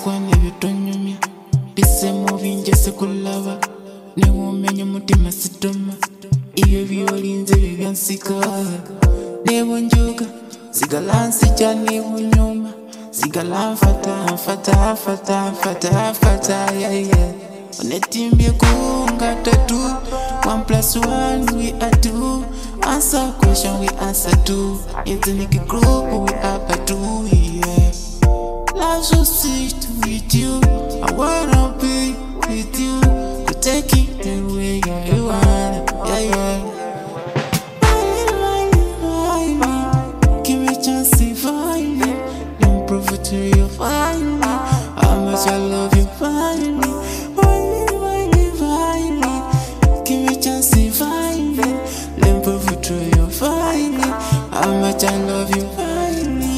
kwane bitonyumya bisemo binjese kulaba newumenya umutima sidoma iyo byolinze bibyansika nebo njuga sigalansi cyane bunyuma sigala fata yeah onetimbye kunga tatu 1+1 we are 2 answer question we answer 2 ethnic group we are 2 yeah love so sweet with you I wanna be with you to take it the way you want yeah give me chance to find me don't prove it to you find me how much I love you find me give me chance to find me don't prove it to you find me how much I love you find me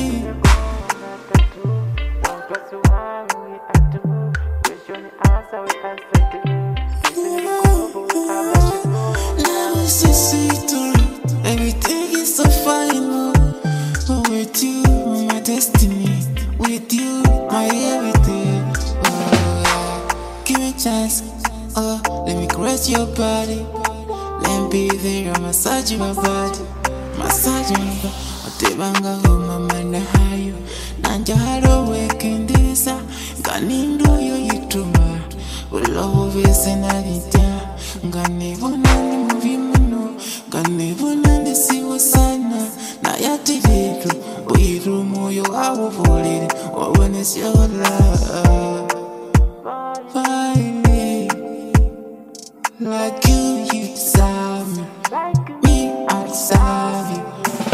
love is so sweet, everything is so fine, but with you, my destiny, with you, my everything. Give me a chance, let me caress your body, let me be there, massage my body, massage my body. Otebanga homa mana hayo, nanja haro wekendesa, ganindo yo yituma, ulove senadita, ganibona ni muvimuno, ganibona ni siwo sana, na yati vitu, uiru moyo awo volire, wawene siyola. Finally, like you deserve me, me I deserve you.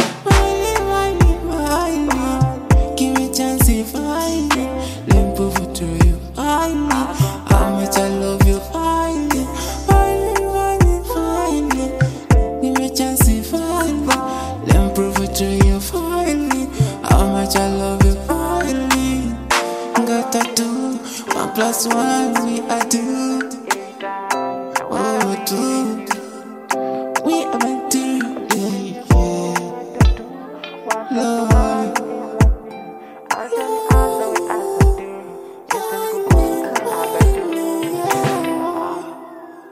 Give me a chance to find it. Let me prove it to you. Find it. How much I love you. Find it. Find it. Give me a chance to find it. Let me prove it to you. Find it. How much I love you. Find it. Got tattoo. 1+1 we are 2.